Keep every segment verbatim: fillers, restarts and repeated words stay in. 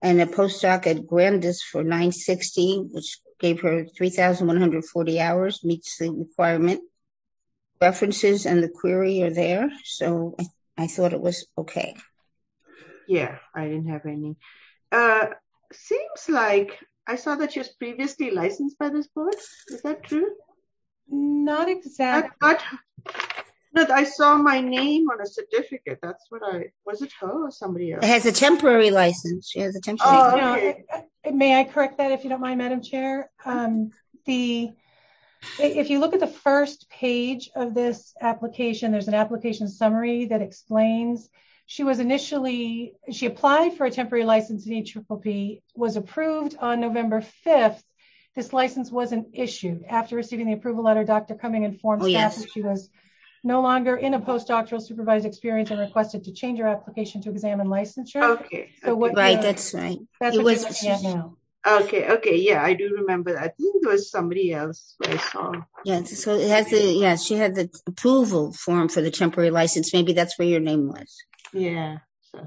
and a postdoc at Grandis for nine sixty, which gave her three thousand one hundred forty hours, meets the requirement. References and the query are there, so I, I thought it was okay. Yeah, I didn't have any. Uh, seems like I saw that she was previously licensed by this board. Is that true? Not exactly. Not, not, I saw my name on a certificate. That's what I, was it her or somebody else? It has a temporary license. She has a temporary Oh, license. okay. No, may I correct that if you don't mind, Madam Chair? Um, the If you look at the first page of this application, there's an application summary that explains she was initially, she applied for a temporary license in E P P P, was approved on November fifth. This license wasn't issued. After receiving the approval letter, Doctor Cumming informed Oh, staff yes. that she was no longer in a postdoctoral supervised experience and requested to change her application to examine licensure. Okay. So okay. what Right, that's right. That's It what was, you're looking at now. Okay, okay, yeah, I do remember that. I think there was somebody else I saw. Yeah, so it has the, yeah, she had the approval form for the temporary license. Maybe that's where your name was. Yeah, so,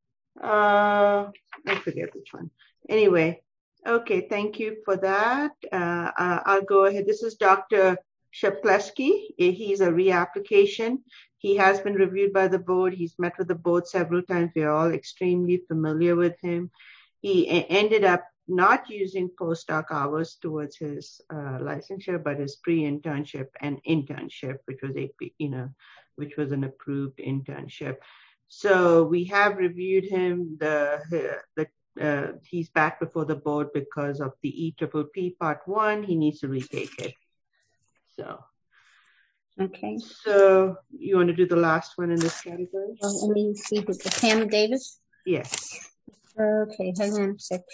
uh, I forget which one. Anyway, okay, thank you for that. Uh, I'll go ahead. This is Doctor Shapleski. He's a reapplication. He has been reviewed by the board. He's met with the board several times. We're all extremely familiar with him. He ended up not using postdoc hours towards his uh, licensure, but his pre-internship and internship, which was a, you know, which was an approved internship. So we have reviewed him. The the uh, he's back before the board because of the E P P P Part One. He needs to retake it. So. Okay. So you want to do the last one in this category? Well, let me see. Pam Davis? Yes. Okay, hang on a sec.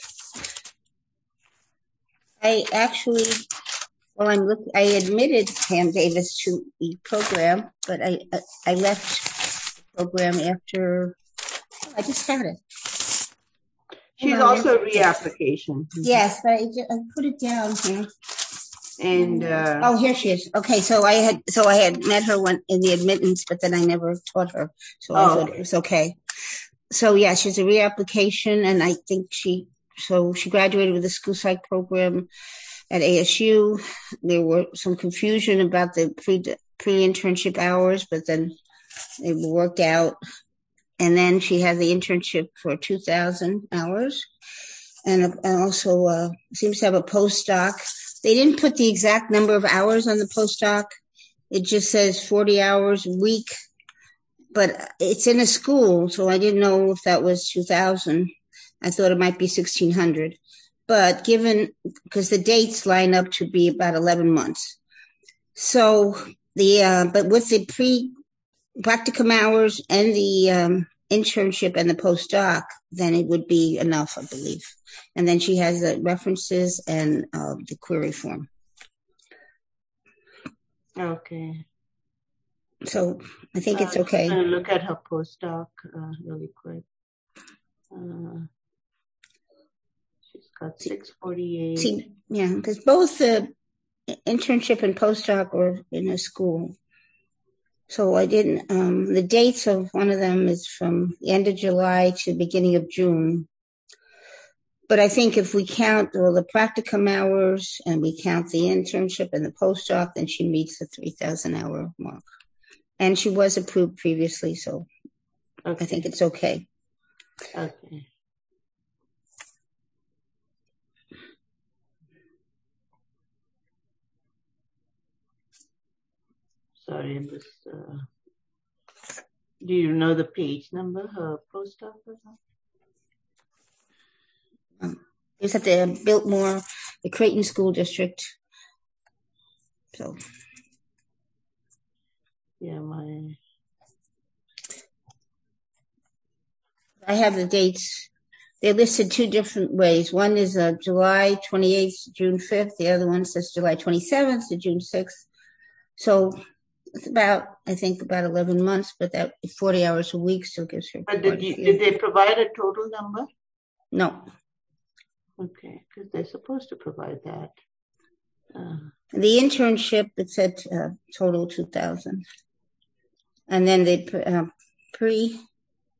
I actually, well, I'm looking, I admitted Pam Davis to the program, but I I, I left the program after, oh, I just had it. She's also a reapplication. Yes, but I, I put it down here. And uh, oh, here she is. Okay, so I had so I had met her one in the admittance, but then I never taught her, so I oh, thought okay. it was okay. So yeah, she's a reapplication, and I think she so she graduated with the school psych program at A S U. There were some confusion about the pre pre internship hours, but then they worked out. And then she had the internship for two thousand hours, and, and also uh, seems to have a postdoc. They didn't put the exact number of hours on the postdoc. It just says forty hours a week, but it's in a school, so I didn't know if that was two thousand. I thought it might be sixteen hundred. But given, because the dates line up to be about eleven months. So the, uh, but with the pre practicum hours and the um, internship and the postdoc, then it would be enough, I believe. And then she has the references and uh, the query form. Okay. So I think uh, it's okay. I'm going to look at her postdoc uh, really quick. Uh, she's got six forty-eight. See, yeah, because both the internship and postdoc were in a school. So I didn't, um, the dates of one of them is from the end of July to the beginning of June. But I think if we count all the practicum hours and we count the internship and the postdoc, then she meets the three thousand hour mark. And she was approved previously, so okay. I think it's okay. Okay. Sorry, I'm just, uh, do you know the page number, her postdoc was on? Um, it was at the Biltmore, the Creighton School District. So. Yeah, my. I have the dates. They're listed two different ways. One is uh, July twenty-eighth to June fifth. The other one says July twenty-seventh to June sixth. So it's about, I think, about eleven months, but that forty hours a week still gives her. But did, you, did they provide a total number? No. Okay, because they're supposed to provide that. Uh, the internship, it said uh, total two thousand. And then the uh, pre,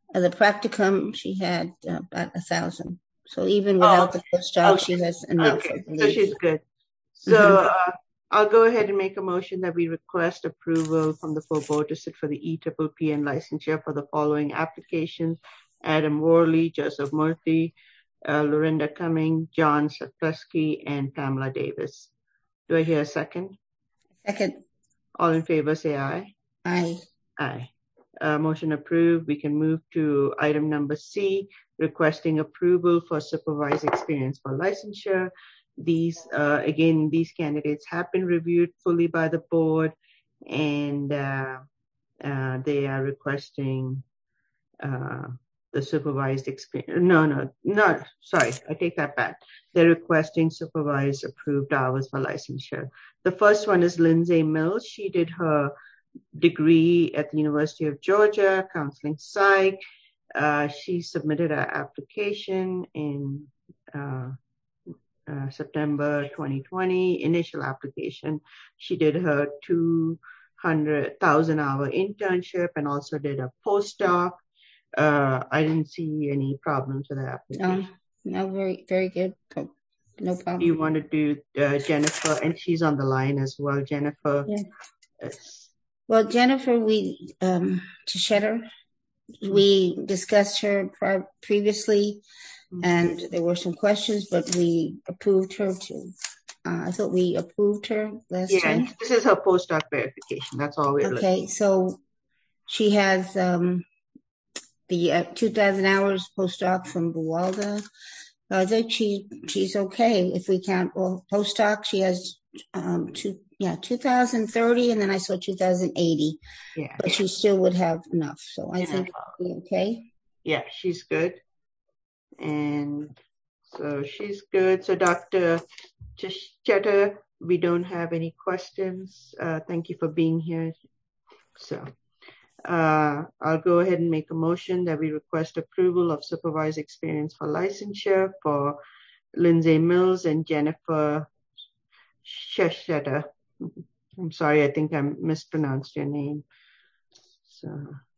Uh, the practicum, she had uh, about a thousand. So even without oh, the postdoc, okay. she has enough. Okay, so she's good. So Mhm. uh, I'll go ahead and make a motion that we request approval from the full board to sit for the E P P P and licensure for the following applications: Adam Worley, Joseph Murthy, uh, Lorinda Cumming, John Sapleski, and Pamela Davis. Do I hear a second? Second, All in favor, say aye. aye. Aye. Uh, motion approved. We can move to item number C, requesting approval for supervised experience for licensure. These, uh, again, these candidates have been reviewed fully by the board, and uh, uh, they are requesting uh, the supervised experience. No, no, no, sorry, I take that back. They're requesting supervised approved hours for licensure. The first one is Lindsay Mills. She did her degree at the University of Georgia, counseling psych. Uh, she submitted her application in uh, uh, September twenty twenty, initial application. She did her two hundred thousand hour internship and also did a postdoc. Uh, I didn't see any problems with the application. No, no, very, very good. No problem. You want to do uh, Jennifer, and she's on the line as well. Jennifer. Yeah. Uh, Well, Jennifer, we, um, Teixeira, we discussed her pri- previously, mm-hmm. and there were some questions, but we approved her to, uh, I thought we approved her last yeah, time. This is her postdoc verification. That's all we're Okay, looking. so she has um, the uh, two thousand hours postdoc from Buwalda. I think she she's okay if we count well postdoc. She has um, two yeah two thousand thirty, and then I saw two thousand eighty. Yeah, but she still would have enough. So I yeah. think we're okay. Yeah, she's good, and so she's good. So Doctor Teixeira, we don't have any questions. Uh, thank you for being here. So. Uh, I'll go ahead and make a motion that we request approval of supervised experience for licensure for Lindsay Mills and Jennifer Teixeira. I'm sorry, I think I mispronounced your name. So,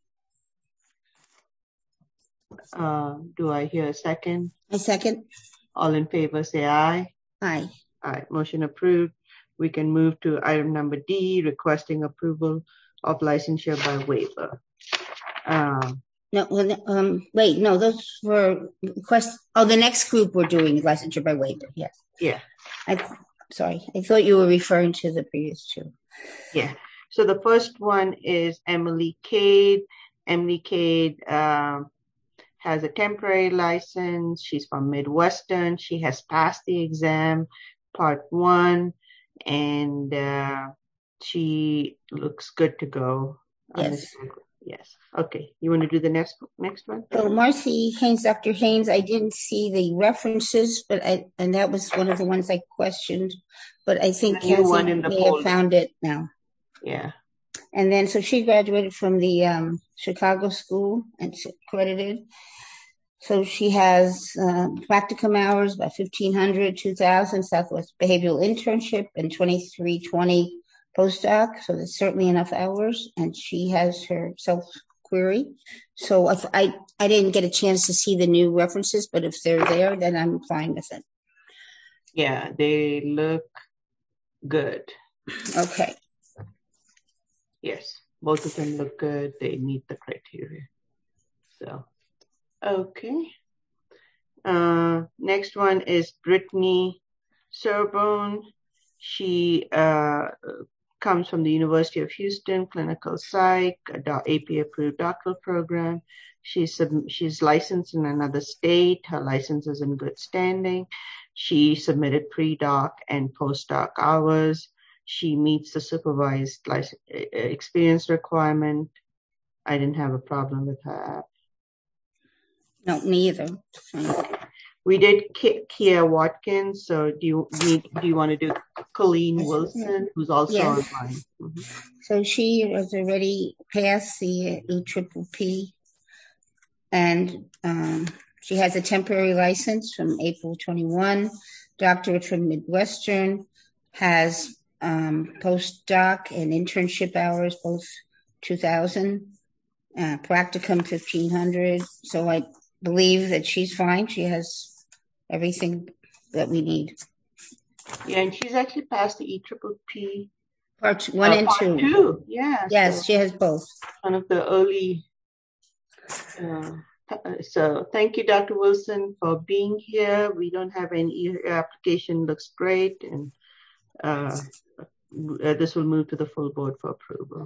uh, do I hear a second? A second. All in favor, say aye. Aye. Aye. Motion approved. We can move to item number D, requesting approval of licensure by waiver. Um, no, well, um, wait, no, those were requests. Oh, the next group we're doing licensure by waiver. Yes. Yeah. I, sorry, I thought you were referring to the previous two. Yeah. So the first one is Emily Cade. Emily Cade um, has a temporary license. She's from Midwestern. She has passed the exam, part one, and uh, she looks good to go. Yes. Yes. Okay. You want to do the next next one? So Marcy Haynes, Doctor Haynes, I didn't see the references, but I and that was one of the ones I questioned, but I think Kathy may have found it now. Yeah. And then so she graduated from the um, Chicago School and accredited. So she has uh, practicum hours about fifteen hundred, two thousand, Southwest Behavioral Internship, and twenty-three twenty postdoc. So that's certainly enough hours. And she has her self-query. So if I, I didn't get a chance to see the new references, but if they're there, then I'm fine with it. Yeah, they look good. Okay. Yes, both of them look good. They meet the criteria. So. Okay. Uh, next one is Brittany Sorbonne. She uh, comes from the University of Houston, clinical psych, A P approved doctoral program. She's sub- she's licensed in another state. Her license is in good standing. She submitted pre-doc and post-doc hours. She meets the supervised license experience requirement. I didn't have a problem with her. No, me either. We did K- Kia Watkins. So do you need? Do you want to do Colleen Wilson, who's also yes. online? Mm-hmm. So she has already passed the E P P P, and um, she has a temporary license from April twenty-one. Doctorate from Midwestern, has um, postdoc and internship hours, both two thousand. uh, practicum fifteen hundred. So I believe that she's fine. She has everything that we need. Yeah, and she's actually passed the E Triple P. Parts one uh, and part two. two. Yeah. Yes, so she has both. One of the early. Uh, so thank you, Doctor Wilson, for being here. We don't have any application. Looks great, and uh, this will move to the full board for approval.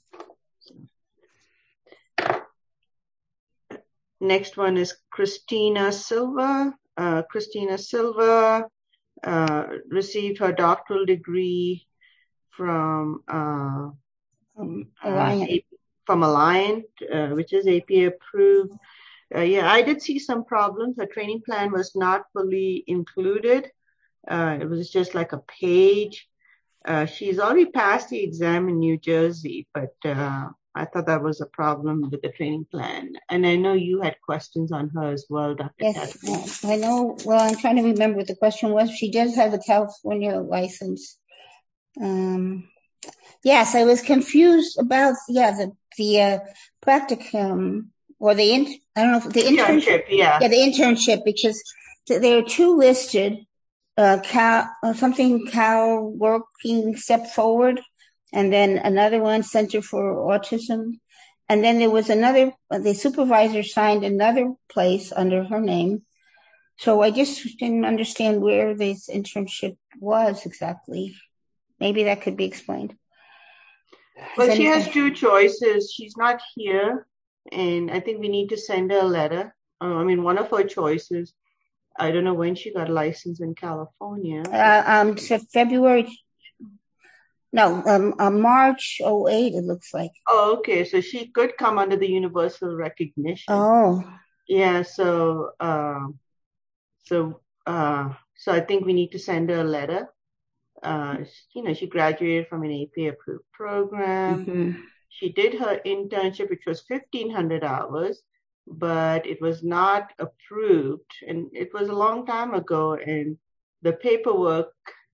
Next one is Christina Silva. Uh, Christina Silva uh, received her doctoral degree from uh, Um, uh, from Alliant, uh, which is A P A approved. Uh, yeah, I did see some problems. Her training plan was not fully included. Uh, it was just like a page. Uh, she's already passed the exam in New Jersey, but uh, I thought that was a problem with the training plan. And I know you had questions on her as well, Doctor Yes, Catherine. I know. Well, I'm trying to remember what the question was. She does have a California license. Um, yes, I was confused about, yeah, the, the uh, practicum or the, in, I don't know, if the internship. internship yeah. Yeah, the internship, because th- there are two listed, uh, Cal, uh, something Cal Working Step Forward, and then another one, Center for Autism. And then there was another, the supervisor signed another place under her name. So I just didn't understand where this internship was exactly. Maybe that could be explained. Well, she has two choices. She's not here, and I think we need to send her a letter. Uh, I mean, one of her choices, I don't know when she got licensed in California. Uh, um, so February, no, um, uh, March oh eight, it looks like. Oh, okay. So she could come under the universal recognition. Oh. Yeah, so, uh, so, uh, so I think we need to send her a letter. Uh, you know, she graduated from an A P A approved program. Mm-hmm. She did her internship, which was fifteen hundred hours, but it was not approved. And it was a long time ago. And the paperwork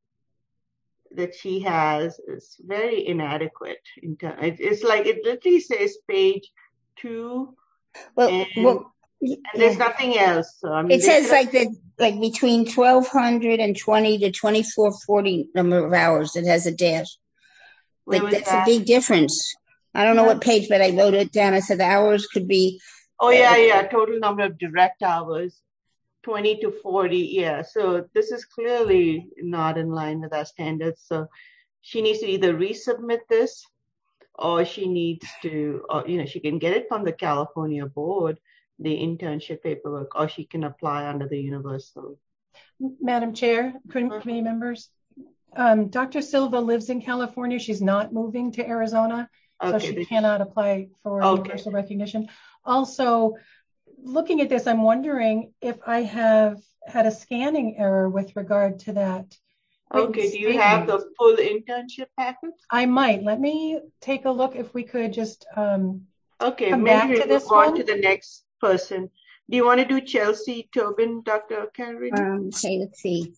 that she has is very inadequate. In ter- it's like, it literally says page two. Well, and, well and there's yeah. nothing else. So, I mean, it says like the, like between twelve hundred and twenty to twenty-four forty number of hours. It has a dash. Like that's that? a big difference. I don't know yeah. what page, but I wrote it down. I said the hours could be. Oh, yeah, uh, yeah. Total number of direct hours, twenty to forty. Yeah. So this is clearly not in line with our standards. So she needs to either resubmit this, or she needs to, or, you know, she can get it from the California board, the internship paperwork, or she can apply under the universal. Madam Chair, committee uh-huh. members, um, Doctor Silva lives in California. She's not moving to Arizona, so okay, she cannot apply for okay. universal recognition. Also, looking at this, I'm wondering if I have had a scanning error with regard to that. Okay, do you have the full internship package? I might. Let me take a look if we could just um, okay, come maybe back we'll to this move on one. to the next person. Do you want to do Chelsea Tobin, Doctor Karen? Um, okay, let's see.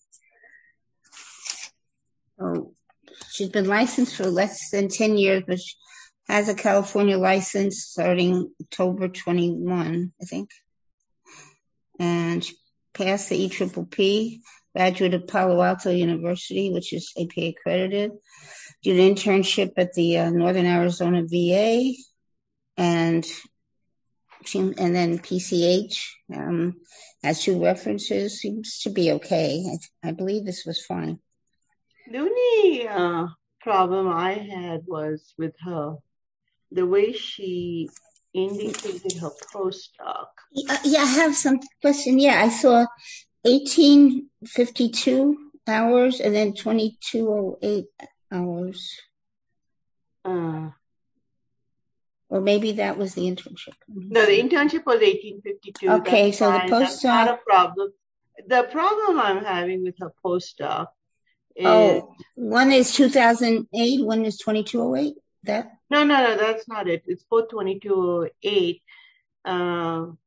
Oh, she's been licensed for less than ten years, but she has a California license starting October twenty-first, I think. And she passed the E Triple P, graduate of Palo Alto University, which is A P A accredited. Did an internship at the uh, Northern Arizona V A, and she, and then P C H. Um, has two references. Seems to be okay. I, I believe this was fine. The only uh, problem I had was with her, the way she indicated her postdoc. Uh, yeah, I have some question. Yeah, I saw eighteen fifty-two hours and then twenty-two oh eight hours. Uh, or maybe that was the internship. No, the internship was eighteen fifty-two. Okay, That's so fine. the postdoc. That's not a problem. The problem I'm having with her postdoc is. Oh, one is two thousand eight, one is twenty-two oh eight. That? No, no, no, that's not it. It's both twenty-two oh eight. Um,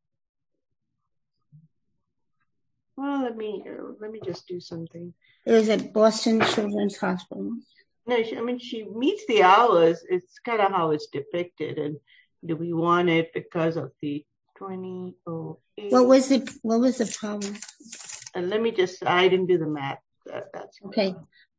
well, let me uh, let me just do something. It was at Boston Children's Hospital. No, she, I mean, she meets the hours. It's kind of how it's depicted. And do we want it because of the twenty oh eight? What was the, what was the problem? And let me just, I didn't do the math. That, that's okay.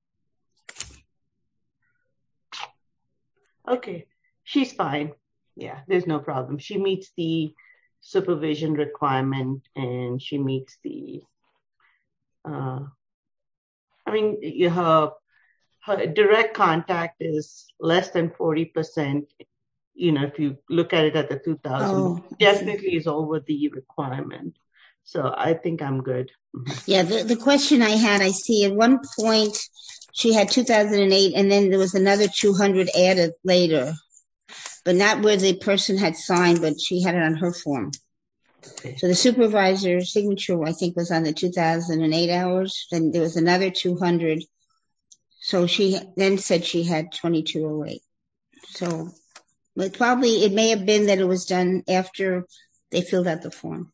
Okay. She's fine. Yeah, there's no problem. She meets the supervision requirement and she meets the, uh, I mean, her, her direct contact is less than forty percent. You know, if you look at it at the two thousand, oh, definitely is over the requirement. So I think I'm good. Yeah, the, the question I had, I see at one point she had two thousand eight and then there was another two hundred added later, but not where the person had signed, but she had it on her form. Okay. So the supervisor's signature, I think, was on the two thousand eight hours. Then there was another two hundred. So she then said she had twenty-two oh eight. So but probably it may have been that it was done after they filled out the form.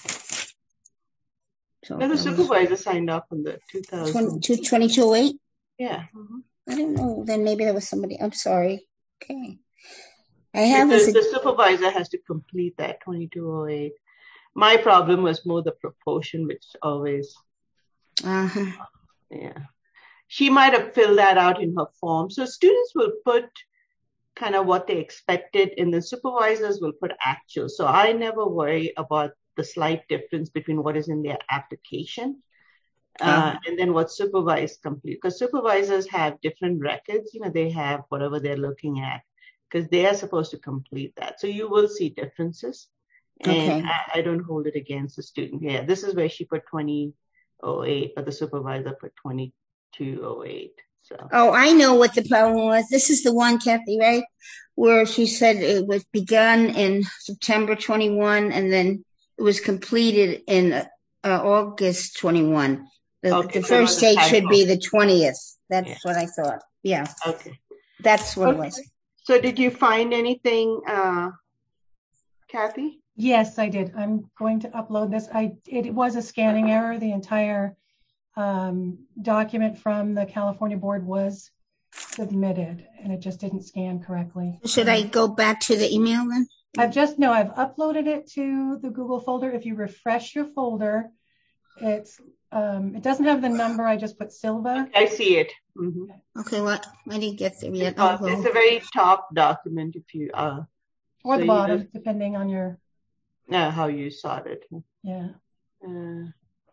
So no, the supervisor signed off on the two thousand. twenty-two oh eight? Yeah. Mm-hmm. I don't know. Then maybe that was somebody. I'm sorry. Okay. I have the, a, the supervisor has to complete that twenty-two oh eight. My problem was more the proportion, which always. Uh-huh. Yeah. She might have filled that out in her form. So students will put kind of what they expected and the supervisors will put actual. So I never worry about the slight difference between what is in their application uh, and then what supervised complete. Because supervisors have different records. You know, they have whatever they're looking at because they are supposed to complete that. So you will see differences. And okay. I, I don't hold it against the student. Yeah, this is where she put twenty oh eight, but the supervisor put twenty-two oh eight. So. Oh, I know what the problem was. This is the one, Kathy, right? Where she said it was begun in September twenty-one and then it was completed in uh, August twenty-one. The, okay, the first date should be the twentieth. That's yeah. what I thought. Yeah. Okay. That's what okay. it was. So did you find anything, uh, Kathy? Yes, I did. I'm going to upload this. I it was a scanning error. The entire um, document from the California board was submitted and it just didn't scan correctly. Should I go back to the email then? I've just, no, I've uploaded it to the Google folder. If you refresh your folder, it's, um, it doesn't have the number. I just put Silva. I see it. Mm-hmm. Okay, well, I didn't get there yet. Uh, it's a very top document if you, uh, or so the bottom, just, depending on your. Uh, how you saw it. Yeah. Uh,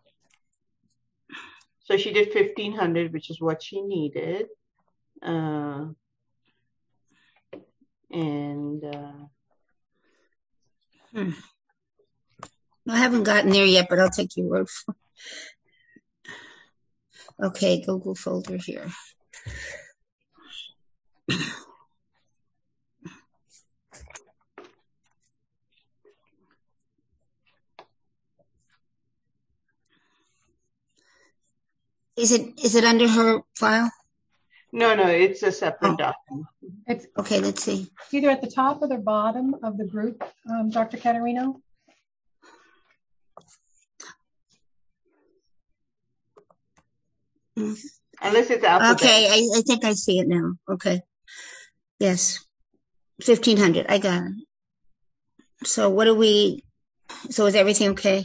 so she did fifteen hundred, which is what she needed. Uh, and uh, hmm. I haven't gotten there yet, but I'll take your word for it. Okay, Google folder here. Is it is it under her file? No, no, it's a separate oh. document. It's okay. Let's see. Either at the top or the bottom of the group, um, Doctor Caterino. Mm. Unless it's alphabet. Okay, I, I think I see it now. Okay. Yes, fifteen hundred. I got it. So what do we? So is everything okay?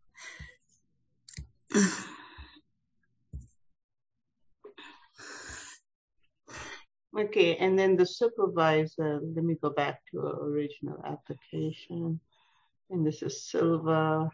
Okay, and then the supervisor, let me go back to our original application. And this is Silva.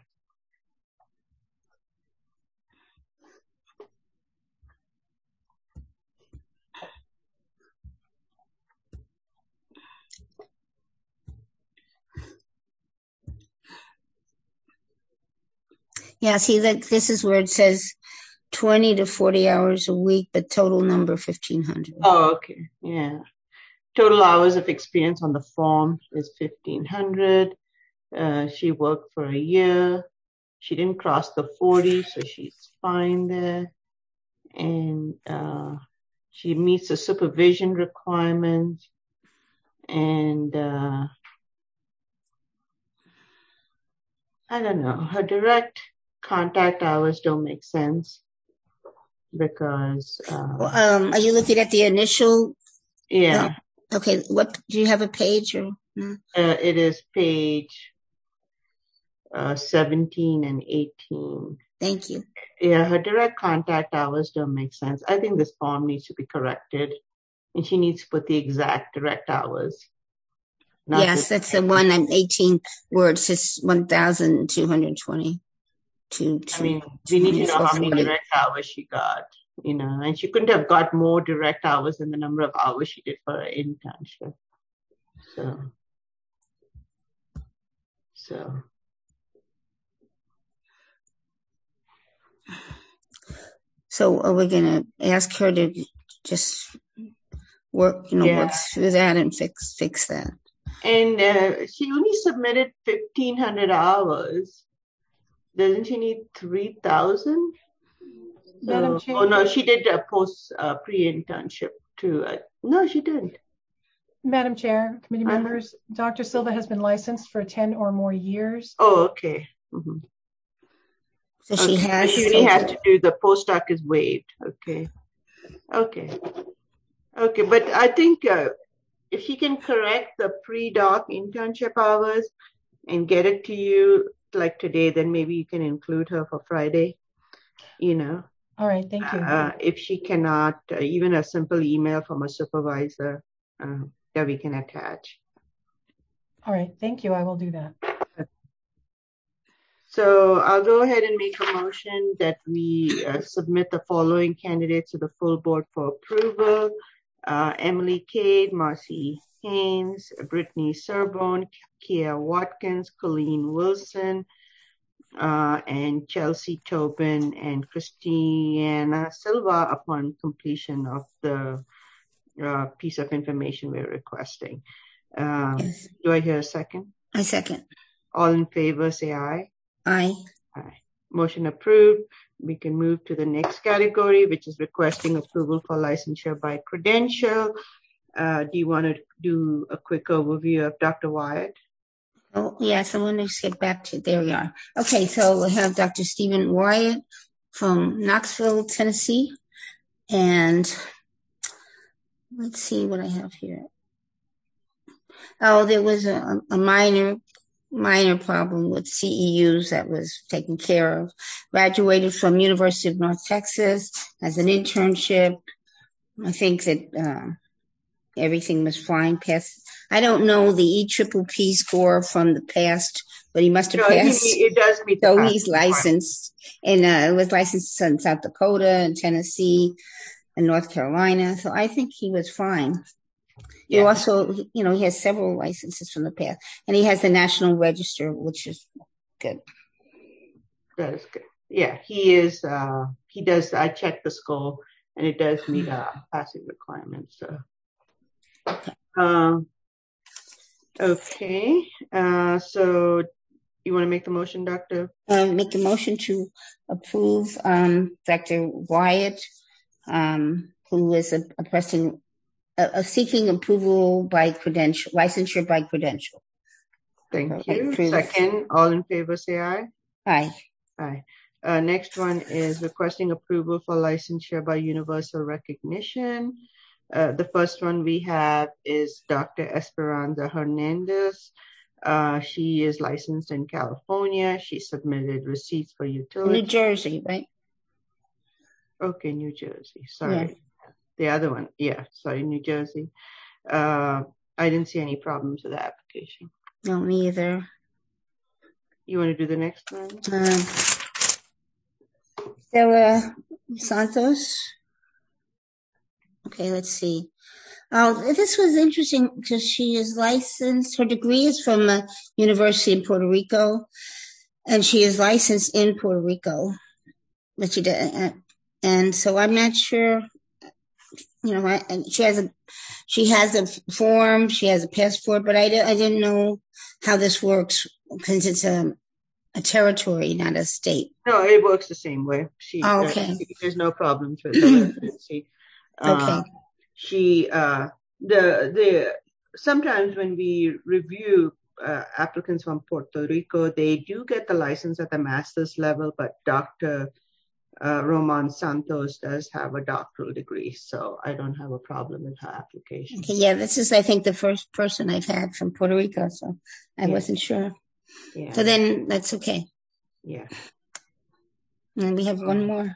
Yeah, see, that this is where it says twenty to forty hours a week, but total number fifteen hundred. Oh, okay. Yeah. Total hours of experience on the form is fifteen hundred. Uh, she worked for a year. She didn't cross the forty, so she's fine there. And uh, she meets the supervision requirements. And uh, I don't know, her direct contact hours don't make sense. Because uh, well, um, are you looking at the initial? Yeah. Uh, okay. What do you have a page or No. Uh, it is page uh, seventeen and eighteen. Thank you. Yeah, her direct contact hours don't make sense. I think this form needs to be corrected, and she needs to put the exact direct hours. Not Yes, that's the one. I'm eighteen words. It's one thousand two hundred twenty. Two, I mean, we need to know how many direct hours she got, you know, and she couldn't have got more direct hours than the number of hours she did for her internship. So, so. So are we going to ask her to just work, you know, Yeah. work through that and fix fix that? And uh, she only submitted fifteen hundred hours. Doesn't she need three thousand? Madam So, Chair? oh, no, she did a post uh, pre-internship too. Uh, no, she didn't. Madam Chair, committee Uh-huh. members, Doctor Silva has been licensed for ten or more years. Oh, okay. Mm-hmm. So Okay. she has. She only has to do the postdoc is waived. Okay. Okay. Okay. But I think uh, if she can correct the pre-doc internship hours and get it to you like today, then maybe you can include her for Friday, you know. All right, thank you. Uh, if she cannot, uh, even a simple email from a supervisor uh, that we can attach. All right, thank you. I will do that. So I'll go ahead and make a motion that we uh, submit the following candidates to the full board for approval. Uh, Emily Cade, Marcy Haynes, Brittany Serbone, Kia Watkins, Colleen Wilson, uh, and Chelsea Tobin and Christiana Silva upon completion of the uh, piece of information we're requesting. Uh, Yes. Do I hear a second? I second. All in favor, say aye. Aye. Aye. Motion approved. We can move to the next category, which is requesting approval for licensure by credential. Uh, do you want to do a quick overview of Doctor Wyatt? Oh, yes, I want to skip back to, there we are. Okay, so we have Doctor Stephen Wyatt from Knoxville, Tennessee. And let's see what I have here. Oh, there was a, a minor, minor problem with C E Us that was taken care of. Graduated from University of North Texas as an internship. I think that uh, everything was fine. Past, I don't know the E triple P score from the past, but he must have No, passed. he, it does meet the So pass he's licensed, and uh, it was licensed in South Dakota and Tennessee and North Carolina. So I think he was fine. He Yeah. also, you know, he has several licenses from the past, and he has the National Register, which is good. That is good. Yeah, he is, uh, he does, I checked the score and it does meet uh, passing requirements. So. Um, okay, uh, so you want to make the motion, Doctor? Um, make a motion to approve um, Doctor Wyatt, um, who is a, a pressing, a, a seeking approval by credential, licensure by credential. Thank I you. approve. Second, all in favor, say aye. Aye. Aye. Uh, next one is requesting approval for licensure by universal recognition. Uh, the first one we have is Doctor Esperanza Hernandez. Uh, she is licensed in California. She submitted receipts for utility. New Jersey, right? Okay, New Jersey. Sorry. Yeah. The other one. Yeah, sorry, New Jersey. Uh, I didn't see any problems with the application. No, neither. You want to do the next one? Um, Sarah Santos. Okay, let's see. Oh, this was interesting because she is licensed. Her degree is from a university in Puerto Rico, and she is licensed in Puerto Rico. But she did, and so I'm not sure. You know, I, and she has a she has a form. She has a passport, but I, I didn't know how this works because it's a a territory, not a state. No, it works the same way. She, oh, okay. Uh, there's no problems with the residency. Okay. Uh, she, uh, the, the, sometimes when we review uh, applicants from Puerto Rico, they do get the license at the master's level, but Doctor uh, Roman Santos does have a doctoral degree, so I don't have a problem with her application. Okay, yeah, this is, I think, the first person I've had from Puerto Rico, so I Yeah. wasn't sure. Yeah. So then that's okay. Yeah. And we have one more.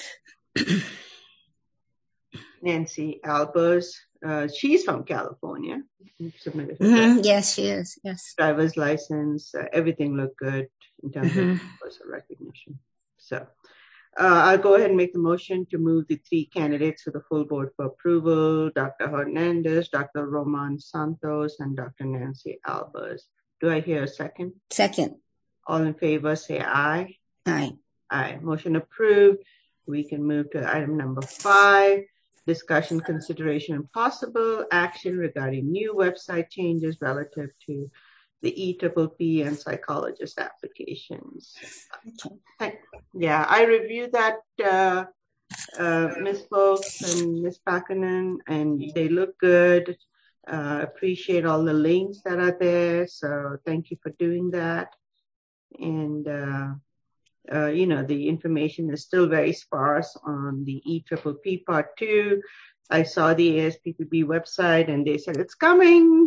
Nancy Albers, uh, she's from California. Submitted her Mm-hmm. Yes, she is. Yes. driver's license. Uh, everything looked good in terms Mhm. of personal recognition. So uh, I'll go ahead and make the motion to move the three candidates to the full board for approval: Doctor Hernandez, Doctor Roman Santos, and Doctor Nancy Albers. Do I hear a second? Second. All in favor, say aye. Aye. Aye. Motion approved. We can move to item number five. Discussion, consideration, and possible action regarding new website changes relative to the E P P P and psychologist applications. Okay. Yeah, I reviewed that, uh, uh, Miz Folks and Miz Pakanen, and they look good. Uh, appreciate all the links that are there. So thank you for doing that. And, uh, Uh, you know, the information is still very sparse on the E P P P Part two. I saw the A S P P B website and they said it's coming.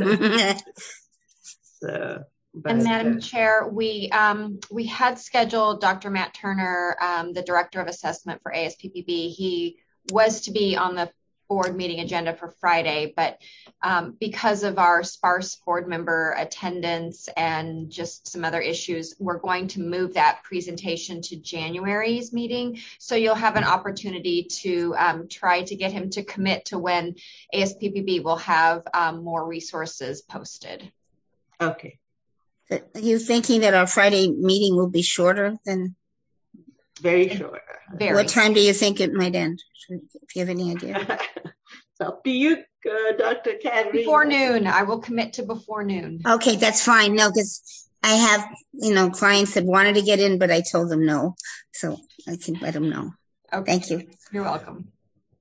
so, but, and Madam uh, Chair, we um, we had scheduled Doctor Matt Turner, um, the Director of Assessment for A S P P B. He was to be on the board meeting agenda for Friday, but um, because of our sparse board member attendance and just some other issues, we're going to move that presentation to January's meeting. So you'll have an opportunity to um, try to get him to commit to when A S P P B will have um, more resources posted. okay. Are you thinking that our Friday meeting will be shorter than? Very short. Very. What time do you think it might end? If you have any idea. It's up to you, uh, Doctor Cadry. Before noon. I will commit to before noon. Okay, that's fine. No, because I have, you know, clients that wanted to get in, but I told them no. So I can let them know. Okay. Thank you. You're welcome.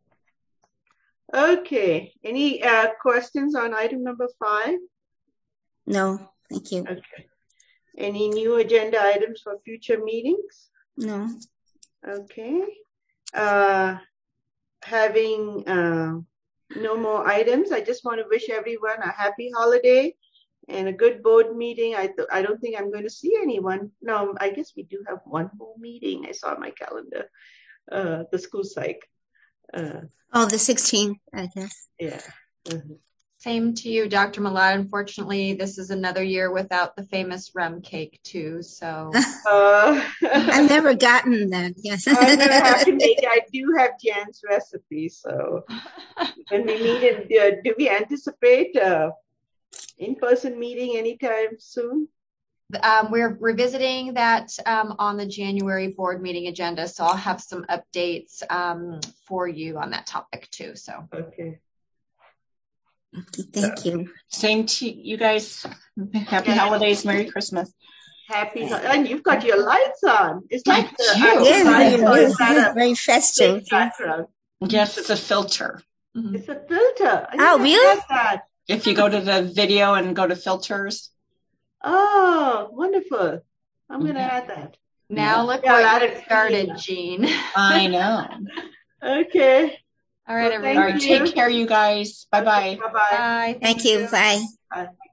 Okay. Any uh, questions on item number five? No, thank you. Okay. Any new agenda items for future meetings? No. Okay. Uh, having uh, no more items, I just want to wish everyone a happy holiday and a good board meeting. I th- I don't think I'm going to see anyone. No, I guess we do have one more meeting. I saw my calendar, uh, the school psych. Uh, Oh, the sixteenth, I guess. yeah. Mm-hmm. Same to you, Doctor Malad. Unfortunately, this is another year without the famous rum cake too. So Uh, I've never gotten that. Yes. I'm gonna have to make. I do have Jan's recipe, so when we meet, in, uh, do we anticipate uh, in-person meeting anytime soon? um, we're revisiting that um, on the January board meeting agenda. So I'll have some updates um, for you on that topic too. So Okay. Thank you. Same to you guys. Happy Yeah. holidays. Merry Christmas. Happy, and you've got your lights on. It's like the Thank you. Yes, outside, so very, it's not a very festive. big background. Yes, it's a filter. mhm. It's a filter. I Oh, never really? had that. If you go to the video and go to filters, Oh, wonderful. I'm gonna Mhm. add that. Now look Yeah, what that you is started, clean. Jean. I know. Okay. All right, Well, everyone. All right, you. take care, you guys. Bye bye. Bye bye. Bye. Thank you. Bye. Bye.